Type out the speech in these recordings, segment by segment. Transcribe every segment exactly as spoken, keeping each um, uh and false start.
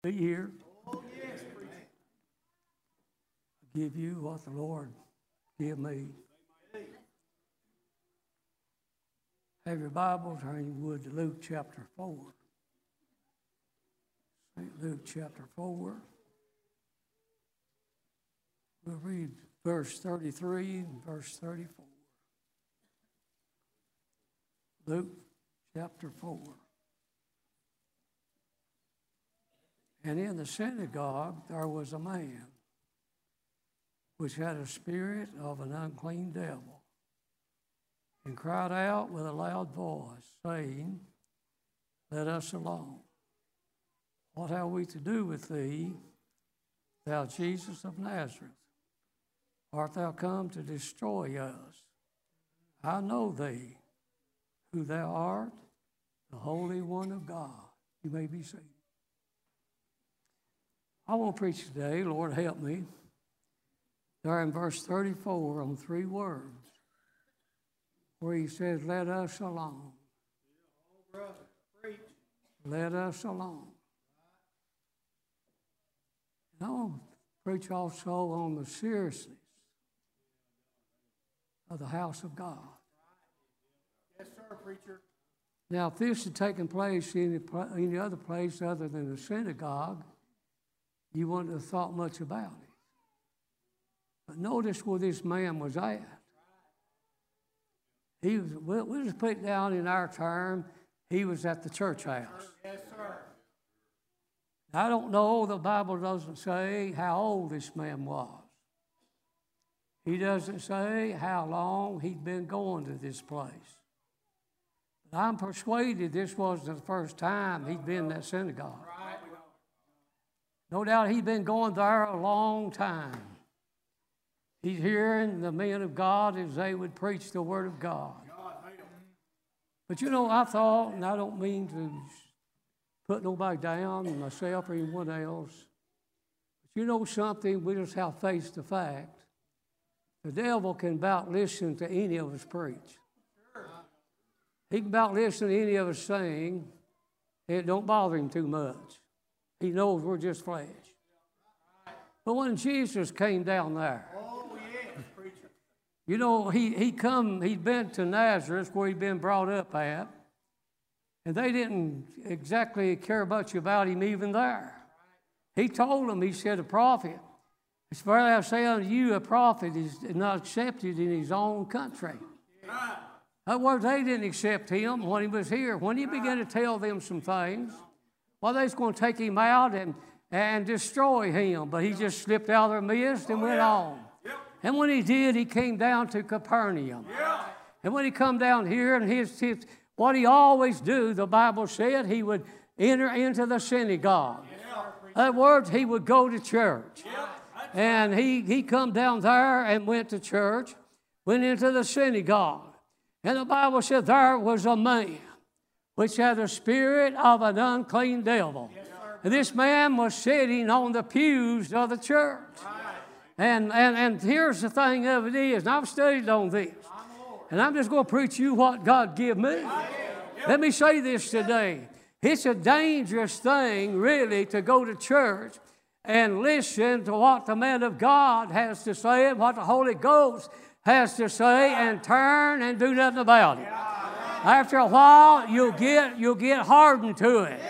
Be here. Oh, yes, give you what the Lord give me. Have your Bible, turn you would to Luke chapter four. Saint Luke chapter four. We'll read verse thirty-three and verse thirty-four. Luke chapter four. And in the synagogue there was a man which had a spirit of an unclean devil, and cried out with a loud voice, saying, Let us alone. What have we to do with thee, thou Jesus of Nazareth? Art thou come to destroy us? I know thee, who thou art, the Holy One of God. You may be seated. I want to preach today, Lord help me, there in verse thirty-four on three words, where he says, let us alone. Yeah, brother, preach. Let us alone. And I want to preach also on the seriousness of the house of God. Yes, sir, preacher. Now, if this had taken place in any, any other place other than the synagogue, you wouldn't have thought much about it. But notice where this man was at. He was, we'll, we'll just put it down in our term, he was at the church house. Yes, sir. I don't know, the Bible doesn't say how old this man was. He doesn't say how long he'd been going to this place. But I'm persuaded this wasn't the first time he'd been in that synagogue. No doubt he'd been going there a long time. He's hearing the men of God as they would preach the Word of God. But you know, I thought, and I don't mean to put nobody down, myself or anyone else, but you know something, we just have to face the fact. The devil can about listen to any of us preach. He can about listen to any of us sing. It don't bother him too much. He knows we're just flesh. But when Jesus came down there, oh, yes, preacher. You know, he, he come, he'd been to Nazareth where he'd been brought up at, and they didn't exactly care much about him even there. He told them, he said, a prophet, as far as I say unto you, a prophet is not accepted in his own country. Right. In other words, they didn't accept him when he was here. When he began to tell them some things, well, they was going to take him out and, and destroy him. But he just slipped out of their midst and went on. Yep. And when he did, he came down to Capernaum. Yep. And when he come down here, and his, his what he always do, the Bible said, he would enter into the synagogue. Yep. In other words, he would go to church. Yep. And he, he come down there and went to church, went into the synagogue. And the Bible said there was a man which had the spirit of an unclean devil. Yes, and this man was sitting on the pews of the church. Right. And, and, and here's the thing of it is, and I've studied on this, and I'm just going to preach you what God give me. Right. Yep. Let me say this today. It's a dangerous thing, really, to go to church and listen to what the man of God has to say and what the Holy Ghost has to say and turn and do nothing about it. After a while, you'll get, you'll get hardened to it.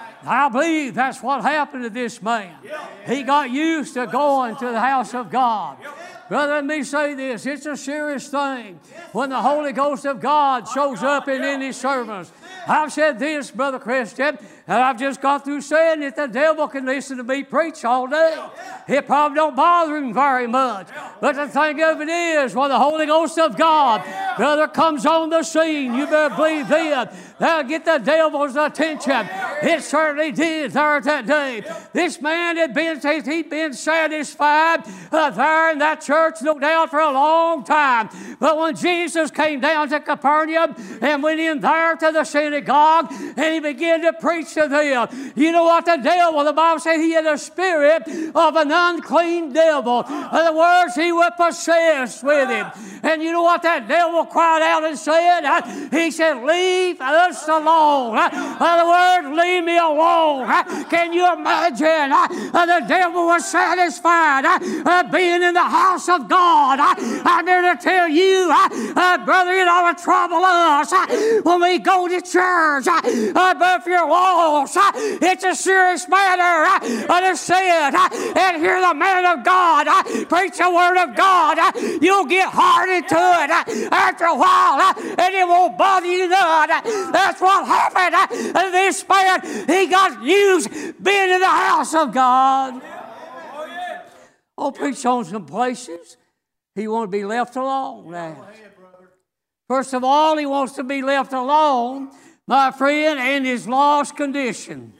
I believe that's what happened to this man. He got used to going to the house of God. Brother, let me say this. It's a serious thing when the Holy Ghost of God shows up in any service. I've said this, Brother Christian, and I've just got through saying that the devil can listen to me preach all day. It probably don't bother him very much. But the thing of it is, when the Holy Ghost of God, brother, comes on the scene, you better believe then, that'll get the devil's attention. It certainly did there that day. This man had been, he'd been satisfied uh, there in that church, no doubt, for a long time. But when Jesus came down to Capernaum and went in there to the synagogue, synagogue, and he began to preach to them. You know what the devil, the Bible said he had a spirit of an unclean devil. In other words, he was possessed with him. And you know what that devil cried out and said? He said, leave us alone. In other words, leave me alone. Can you imagine? The devil was satisfied being in the house of God. I'm here to tell you, brother, it ought to trouble us when we go to church. But if you're lost, it's a serious matter to sit and hear the man of God preach the word of God. You'll get hardened to it after a while, and it won't bother you none. That's what happened to this man. He got used being in the house of God. Oh, preach on some places. He wants to be left alone now. First of all, he wants to be left alone, my friend, in his lost condition.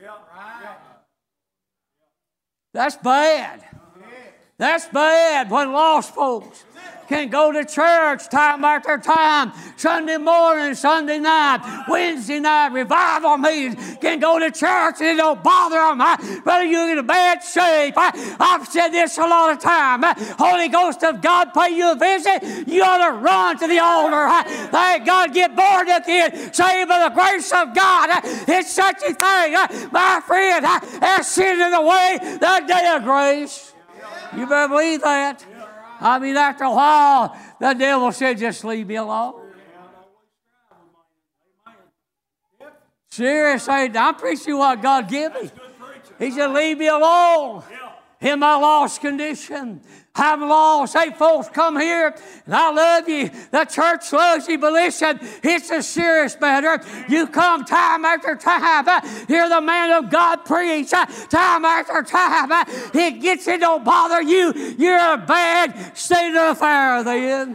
That's bad. That's bad when lost folks can go to church time after time, Sunday morning, Sunday night, Wednesday night, revival meetings, can go to church and it don't bother them. Brother, you're in a bad shape. I, I've said this a lot of time. Holy Ghost of God pay you a visit, you ought to run to the altar. Thank God, get born again, saved by the grace of God. It's such a thing, my friend, as sin in the way, the day of grace. You better believe that. I mean, after a while, the devil said, just leave me alone. Seriously, I'm preaching what God gave me. He said, leave me alone in my lost condition. I'm lost. Hey, folks, come here, and I love you. The church loves you, but listen, it's a serious matter. You come time after time, uh, hear the man of God preach, uh, time after time. Uh, it gets it, don't bother you. You're in a bad state of affair then.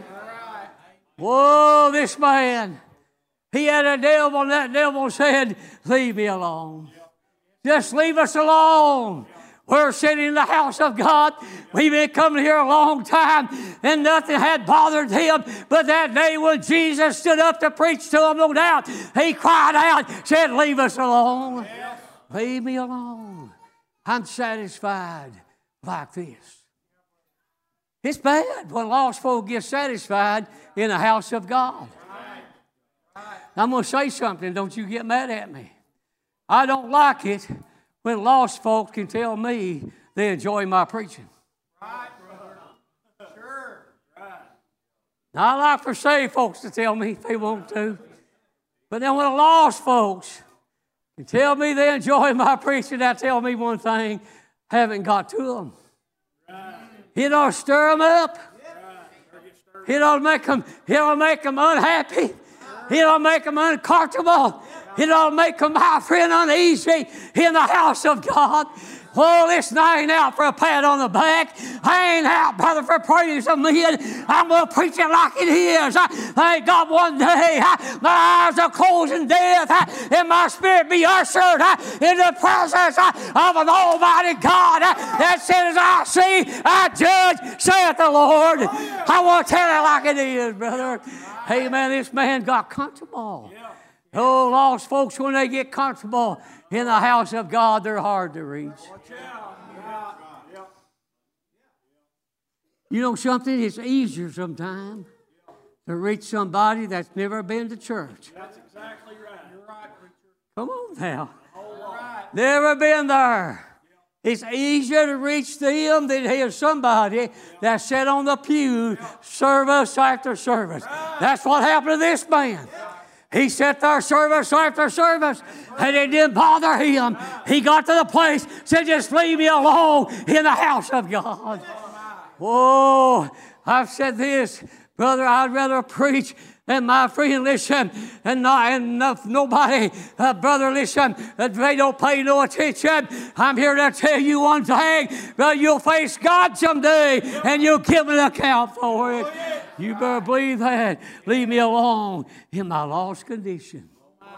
Whoa, this man, he had a devil, and that devil said, leave me alone. Just leave us alone. We're sitting in the house of God. We've been coming here a long time, and nothing had bothered him. But that day when Jesus stood up to preach to him, no doubt, he cried out, said, leave us alone. Yes. Leave me alone. I'm satisfied like this. It's bad when lost folk get satisfied in the house of God. Right. Right. I'm going to say something. Don't you get mad at me. I don't like it when lost folk can tell me they enjoy my preaching. Right, brother. Sure. Right. Now, I like for saved folks to tell me if they want to. But then when lost folks can tell me they enjoy my preaching, that tell me one thing, haven't got to them. Right. It ought to stir them up. Right. It ought to make them, it ought to make them unhappy. It ought to make them uncomfortable. It ought to make them, my friend, uneasy in the house of God. Well, listen, I ain't out for a pat on the back. I ain't out, brother, for praise of men. I'm going to preach it like it is. I, thank God one day I, my eyes are closed in death I, and my spirit be ushered I, in the presence I, of an almighty God I, that says, I see, I judge, saith the Lord. I want to tell it like it is, brother. Hey, man, this man got comfortable. Oh, lost folks, when they get comfortable in the house of God, they're hard to reach. You know something? It's easier sometimes to reach somebody that's never been to church. That's exactly right. You're right, preacher. Come on now. Right. Never been there. It's easier to reach them than hear somebody that sat on the pew service after service. That's what happened to this man. He sat there service after service, and it didn't bother him. He got to the place, said, just leave me alone in the house of God. Whoa, I've said this, brother, I'd rather preach and my friend, listen, and, not, and nobody, uh, brother, listen, uh, they don't pay no attention. I'm here to tell you one thing, brother, you'll face God someday, and you'll give an account for it. You better believe that. Leave me alone in my lost condition.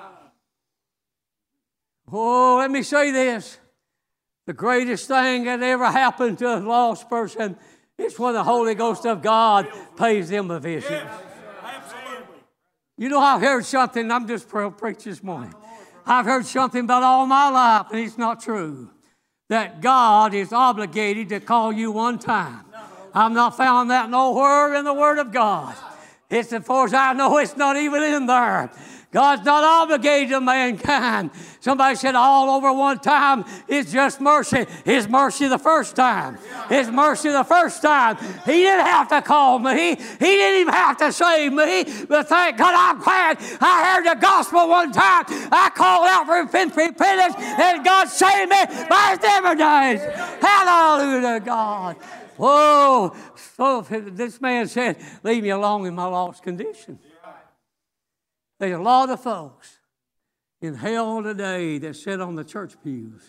Oh, let me say this. The greatest thing that ever happened to a lost person is when the Holy Ghost of God pays them a visit. You know, I've heard something, I'm just pre- preaching this morning. I've heard something about all my life, and it's not true. That God is obligated to call you one time. I've not found that nowhere in the Word of God. It's as far as I know, it's not even in there. God's not obligated to mankind. Somebody said all over one time is just mercy. His mercy the first time. His mercy the first time. He didn't have to call me. He didn't even have to save me. But thank God I'm glad I heard the gospel one time. I called out for repentance and God saved me by His never days. Hallelujah to God. Whoa. So this man said, leave me alone in my lost condition. There's a lot of folks in hell today that sit on the church pews.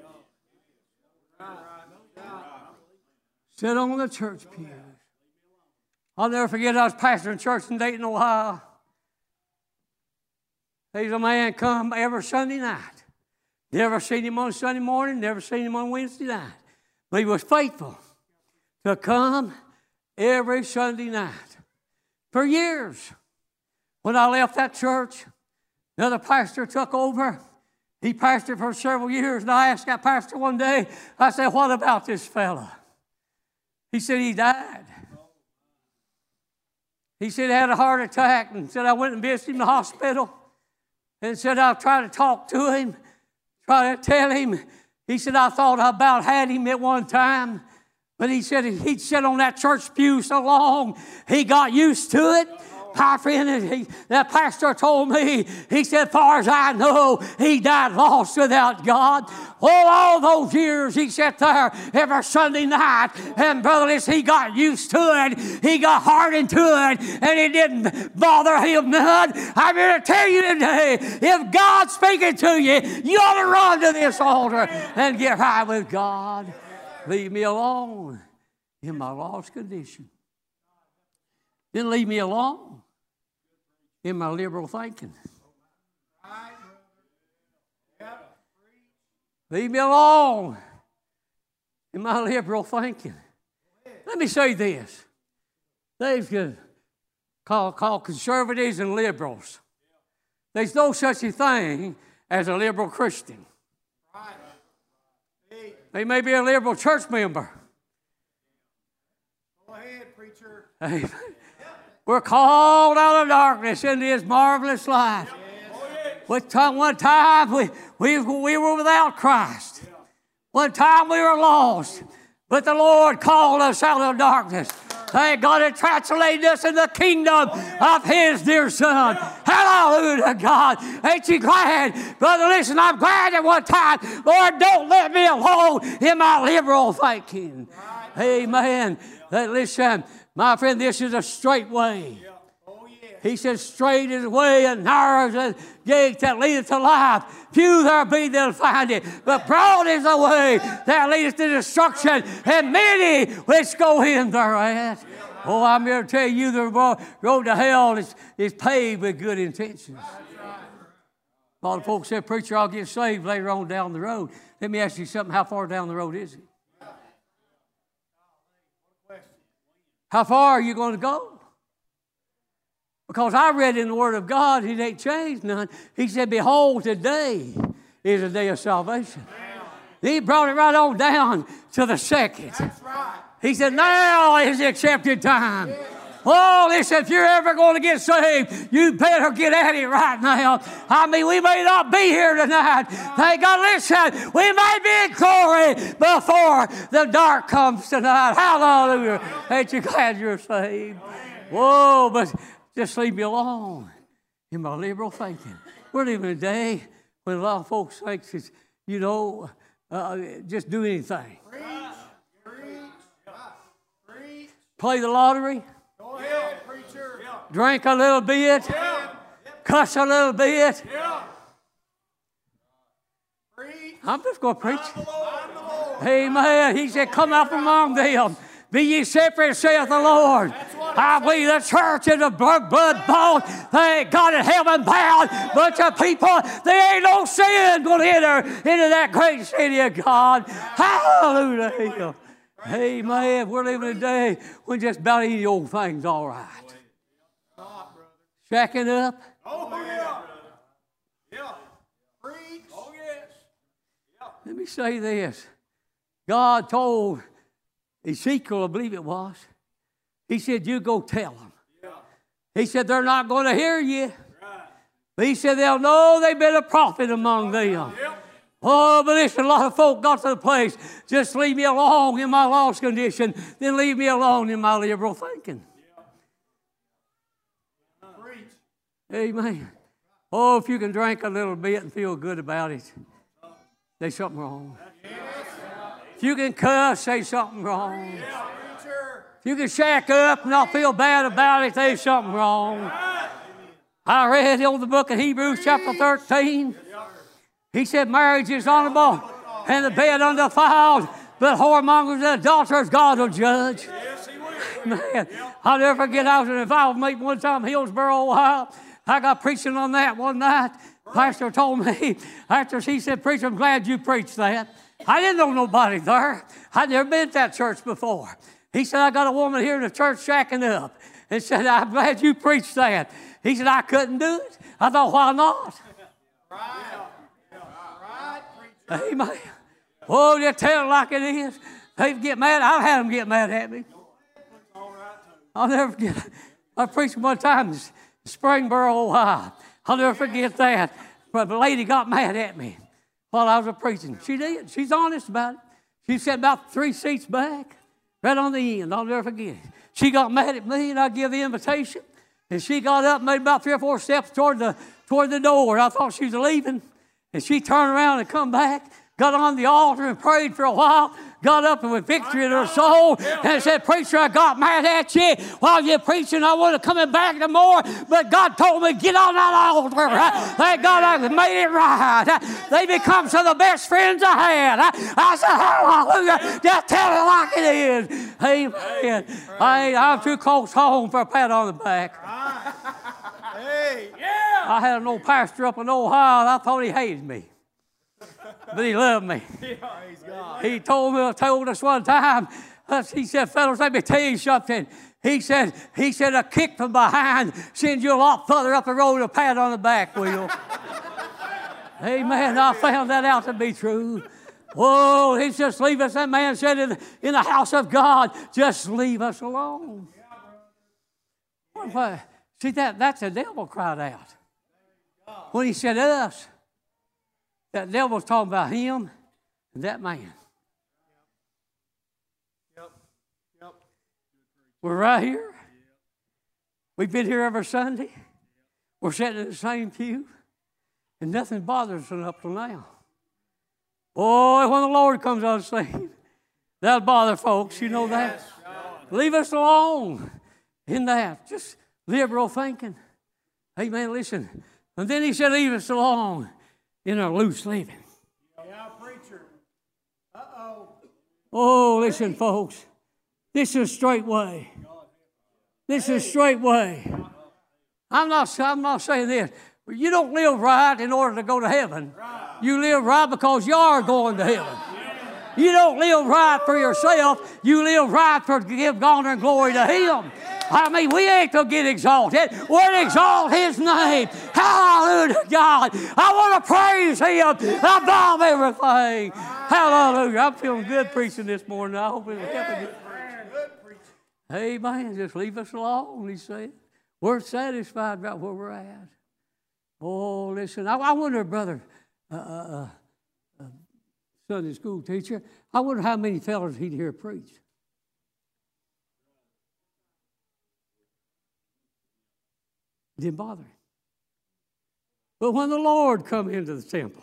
Sit on the church pews. I'll never forget I was pastoring church in Dayton, Ohio. There's a man come every Sunday night. Never seen him on Sunday morning, never seen him on Wednesday night. But he was faithful to come every Sunday night for years. When I left that church, another pastor took over. He pastored for several years, and I asked that pastor one day, I said, what about this fella? He said he died. He said he had a heart attack, and said I went and visited him in the hospital, and said I'll try to talk to him, try to tell him. He said I thought I about had him at one time, but he said he'd sit on that church pew so long, he got used to it. My friend, he, that pastor told me, he said, as far as I know, he died lost without God. Oh, all those years he sat there every Sunday night, and brother, he got used to it. He got hardened to it, and it didn't bother him none. I'm here to tell you today, if God's speaking to you, you ought to run to this altar and get right with God. Leave me alone in my lost condition. Then leave me alone in my liberal thinking. Leave me alone in my liberal thinking. Let me say this. They've called, called conservatives and liberals. There's no such a thing as a liberal Christian. They may be a liberal church member. Go ahead, preacher. Amen. We're called out of darkness into His marvelous light. One time, one time we, we, we were without Christ. One time we were lost. But the Lord called us out of darkness. Thank God it translated us in the kingdom of His dear Son. Hallelujah, God. Ain't you glad? Brother, listen, I'm glad at one time, Lord, don't let me alone in my liberal thinking. Amen. Hey, listen, my friend, this is a straight way. He says, straight is the way and narrow is the gate that leadeth to life. Few there be that'll find it. But broad is the way that leadeth to destruction, and many which go in thereat. Oh, I'm here to tell you the road to hell is, is paved with good intentions. A lot of folks said, preacher, I'll get saved later on down the road. Let me ask you something. How far down the road is it? How far are you going to go? Because I read in the Word of God, it ain't changed none. He said, behold, today is a day of salvation. He brought it right on down to the second. He said, now is the accepted time. Oh, listen, if you're ever going to get saved, you better get at it right now. I mean, we may not be here tonight. Thank God, listen, we may be in glory before the dark comes tonight. Hallelujah. Ain't you glad you're saved? Whoa, but just leave me alone in my liberal thinking. We're living in a day when a lot of folks think, it's, you know, uh, just do anything. Preach, preach, preach. Play the lottery. Go ahead, preacher. Drink a little bit. Yeah. Cuss a little bit. Yeah. Preach. I'm just going to preach. I'm the Lord. I'm the Lord. Amen. He said, come up among them. Be ye separate, saith the Lord. I believe the church is a blood bought, thank God, in heaven bound bunch of people. There ain't no sin going to enter into that great city of God. Hallelujah. Amen. We're living a day when just about any old thing's all right. shacking up. Oh, yeah. Yeah. Preach. Oh, yes. Yeah. Let me say this. God told Ezekiel, I believe it was, he said, you go tell them. Yeah. He said, they're not going to hear you. Right. But he said, they'll know they've been a prophet among them. Yep. Oh, but listen, a lot of folk got to the place, just leave me alone in my lost condition, then leave me alone in my liberal thinking. Yeah. Preach. Amen. Oh, if you can drink a little bit and feel good about it, there's something wrong. If you can cuss, say something wrong. Yeah. Preacher. If you can shack up and not feel bad about it, there's something wrong. I read in the book of Hebrews chapter thirteen. He said marriage is honorable and the bed undefiled, but whoremongers and adulterers God will judge. Yes, he will. Man, I'll never forget, I was in a revival meeting one time in Hillsboro, Ohio. I got preaching on that one night. Pastor told me, after he said, preacher, I'm glad you preached that. I didn't know nobody there. I'd never been to that church before. He said, I got a woman here in the church shacking up. And said, I'm glad you preached that. He said, I couldn't do it. I thought, why not? Right. Right, preacher. Amen. Oh, they tell it like it is. They get mad. I've had them get mad at me. All right, too. I'll never forget. I preached one time in Springboro, Ohio. I'll never forget that. But the lady got mad at me while I was preaching. She did. She's honest about it. She sat about three seats back, right on the end. I'll never forget it. She got mad at me, and I gave the invitation. And she got up and made about three or four steps toward the, toward the door. I thought she was leaving. And she turned around and come back, got on the altar and prayed for a while, got up and with victory in her soul, and said, preacher, I got mad at you while you're preaching. I wanted coming back no more, but God told me, get on that altar. Thank God I made it right. They become some of the best friends I had. I said, hallelujah, just tell it like it is. Amen. Hey, I'm too close home for a pat on the back. Hey. Yeah. I had an old pastor up in Ohio, and I thought he hated me. But he loved me. Praise God. He told me, told us one time, uh, he said, fellas, let me tell you something. He said, he said, a kick from behind sends you a lot further up the road, a pat on the back will. Amen. I found that out to be true. Whoa, he's just leave us. That man said in, in the house of God, just leave us alone. What if I, see, that, that's the devil cried out. When he said us, that devil was talking about him and that man. Yep. Yep. We're right here. We've been here every Sunday. We're sitting in the same pew. And nothing bothers us up till now. Boy, when the Lord comes on the scene, that'll bother folks. You know that? Leave us alone in that. Just liberal thinking. Amen. Listen. And then he said, leave us alone in our loose living. Yeah, preacher. Uh-oh. Oh, listen, folks. This is straight way. This is straight way. I'm not, I'm not saying this. You don't live right in order to go to heaven. You live right because you are going to heaven. You don't live right for yourself. You live right for to give honor and glory to Him. I mean, we ain't to get exalted. We're to exalt His name. Hallelujah, God. I want to praise Him above everything. Hallelujah. I'm feeling good preaching this morning. I hope it'll help you. Amen. Just leave us alone, he said. We're satisfied about where we're at. Oh, listen. I, I wonder, brother, uh, uh, uh, Sunday school teacher, I wonder how many fellas he'd hear preach. Didn't bother him. But when the Lord come into the temple,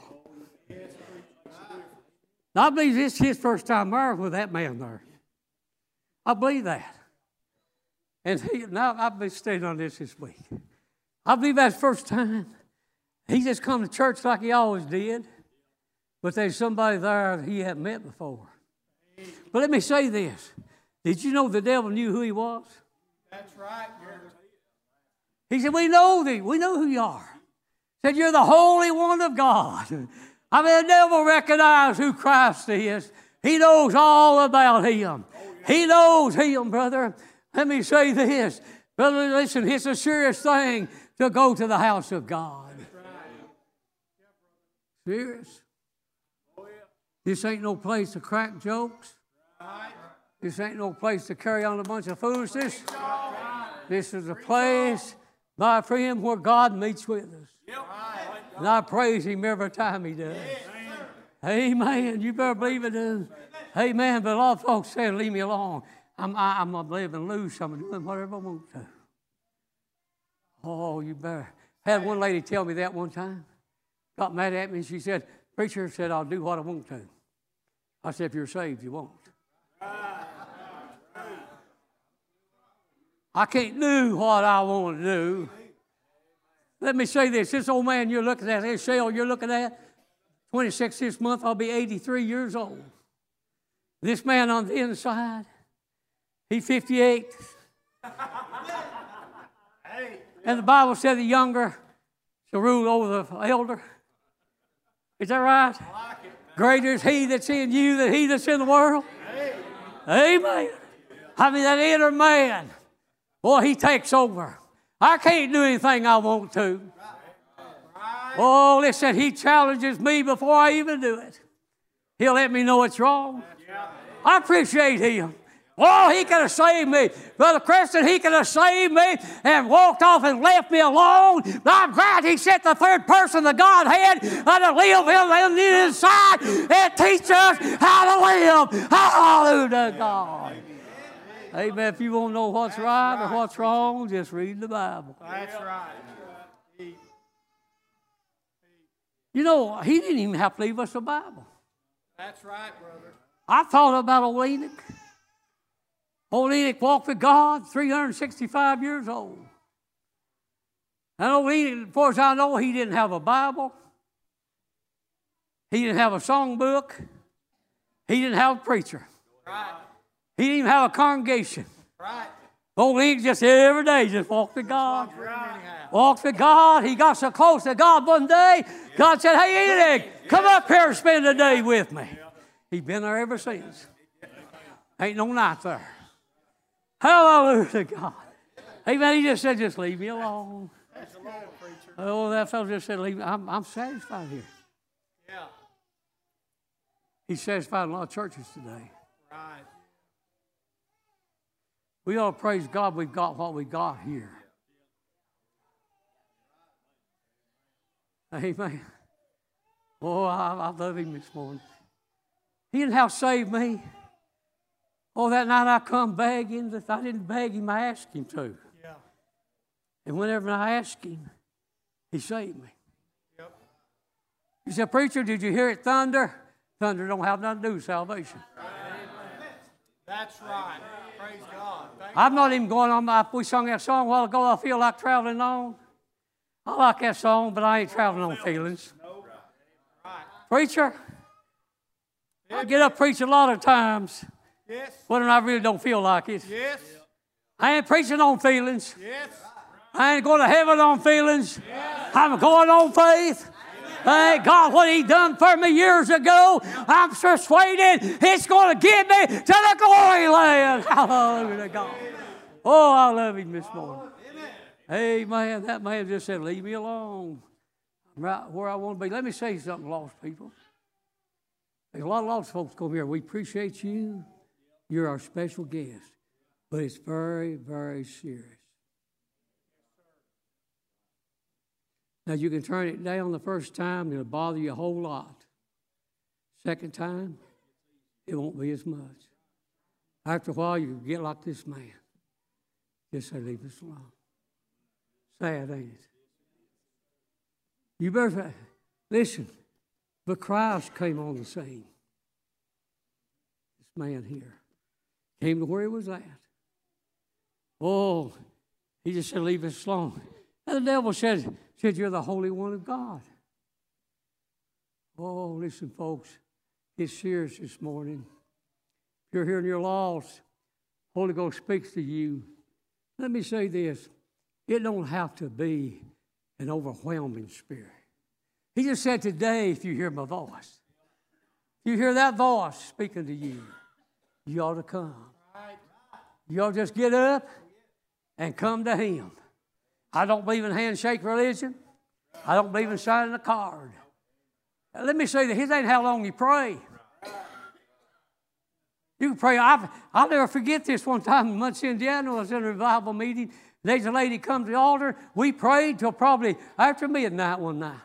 I believe this is his first time there with that man there. I believe that. And he, now I've been studying on this this week. I believe that's the first time. He just come to church like he always did. But there's somebody there that he hadn't met before. But let me say this. Did you know the devil knew who he was? That's right. He said, we know thee. We know who you are. He said, you're the Holy One of God. I mean, the devil recognizes who Christ is. He knows all about Him. He knows Him, brother. Let me say this. Brother, listen, it's a serious thing to go to the house of God. Serious. This ain't no place to crack jokes. This ain't no place to carry on a bunch of foolishness. This is a place, my friend, where God meets with us. And I praise Him every time He does. Amen. You better believe it does. Amen. But a lot of folks say, leave me alone. I'm, I, I'm living loose. I'm doing whatever I want to. Oh, you better. Had one lady tell me that one time. Got mad at me and she said, preacher said, I'll do what I want to. I said, if you're saved, you won't. I can't do what I want to do. Let me say this. This old man you're looking at, this shell you're looking at, twenty-six this month, I'll be eighty-three years old. This man on the inside, he's fifty-eight. And the Bible said the younger shall rule over the elder. Is that right? Greater is He that's in you than he that's in the world. Amen. I mean, that inner man, boy, he takes over. I can't do anything I want to. Oh, listen, He challenges me before I even do it. He'll let me know it's wrong. I appreciate Him. Oh, He could have saved me. Brother Preston, He could have saved me and walked off and left me alone. But I'm glad He sent the third person of the Godhead and to live in the inside and teach us how to live. Hallelujah to God. Amen. If you want to know what's right, right or what's wrong, just read the Bible. That's right. You know, He didn't even have to leave us a Bible. That's right, brother. I thought about old Enoch. Old Enoch walked with God, three hundred sixty-five years old. And old Enoch, as far as I know, he didn't have a Bible. He didn't have a songbook. He didn't have a preacher. Right. He didn't even have a congregation. Right. Old Enoch just every day just walked with God. Walked with God. He got so close to God one day, God said, hey, Enoch, come up here and spend the day with me. He's been there ever since. Ain't no night there. Hallelujah to God. Amen. He just said, just leave me alone. Oh, that fellow just said, leave me. I'm, I'm satisfied here. Yeah. He's satisfied in a lot of churches today. Right. We ought to praise God we've got what we got here. Amen. Oh, I, I love Him this morning. He didn't have to save me. Oh, that night I come begging. If I didn't beg Him, I asked Him to. Yeah. And whenever I asked Him, He saved me. Yep. He said, preacher, did you hear it thunder? Thunder don't have nothing to do with salvation. That's right. Praise God. Thank I'm not even going on my, we sung that song a while ago, I feel like traveling on. I like that song, but I ain't traveling on feelings. No. Right. Preacher, I get up preach a lot of times Yes. when I really don't feel like it. Yes. I ain't preaching on feelings. Yes. I ain't going to heaven on feelings. I'm going on faith. Thank God what He done for me years ago. I'm persuaded it's going to get me to the glory land. Hallelujah to God. Oh, I love Him this morning. Amen. That man just said, leave me alone. I'm right where I want to be. Let me say something, lost people. There's a lot of lost folks come here. We appreciate you. You're our special guest. But it's very, very serious. Now, you can turn it down the first time, it'll bother you a whole lot. Second time, it won't be as much. After a while, you get like this man. Just say, leave us alone. Sad, ain't it? You better, listen, but Christ came on the scene. This man here came to where he was at. Oh, he just said, leave us alone. And the devil said, said, you're the Holy One of God. Oh, listen, folks, it's serious this morning. If you're here and you're lost, Holy Ghost speaks to you. Let me say this. It don't have to be an overwhelming spirit. He just said today, if you hear my voice, if you hear that voice speaking to you, you ought to come. You ought to just get up and come to Him. I don't believe in handshake religion. I don't believe in signing a card. Let me say that his ain't how long you pray. You can pray. I've, I'll never forget this one time in Muncie, Indiana. I was in a revival meeting. There's a lady come to the altar. We prayed till probably after midnight one night.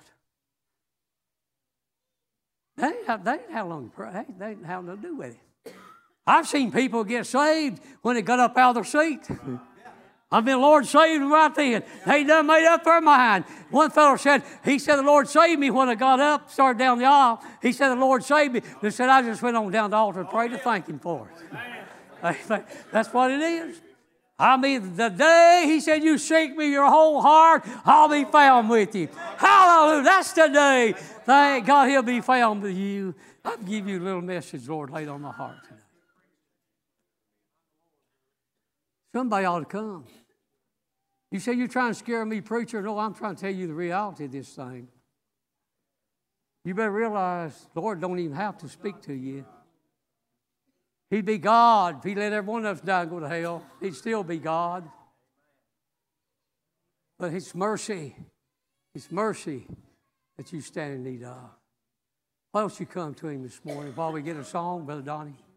That ain't how, that ain't how long you pray. That ain't how nothing to do with it. I've seen people get saved when they got up out of their seat. I've been, Lord, saved them right then. They done made up their mind. One fellow said, he said, the Lord saved me when I got up, started down the aisle. He said, the Lord saved me. He said, I just went on down the altar and prayed to thank him for it. That's what it is. I mean, the day he said, you seek me your whole heart, I'll be found with you. Hallelujah. That's the day. Thank God he'll be found with you. I'll give you a little message, Lord, laid on my heart today. Somebody ought to come. You say, you're trying to scare me, preacher. No, I'm trying to tell you the reality of this thing. You better realize the Lord don't even have to speak to you. He'd be God. If he let every one of us die and go to hell, he'd still be God. But it's mercy. It's mercy that you stand in need of. Why don't you come to him this morning while we get a song, Brother Donnie?